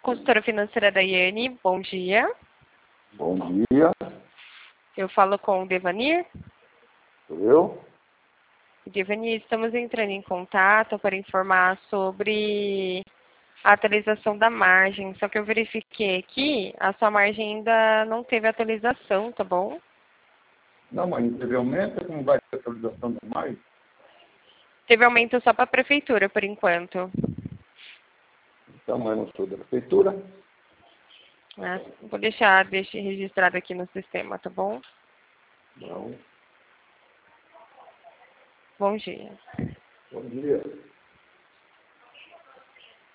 Consultora financeira Daiane, bom dia. Bom dia, Eu falo com o Devanir. sou eu? Devanir, estamos entrando em contato para informar sobre a atualização da margem. Só que eu verifiquei aqui, a sua margem ainda não teve atualização, tá bom? Não, mas anteriormente, como vai ter atualização de mais? Teve aumento só para a prefeitura, por enquanto. Então, mas não sou da prefeitura. Vou deixar registrado aqui no sistema, tá bom? Não. Bom dia. Bom dia.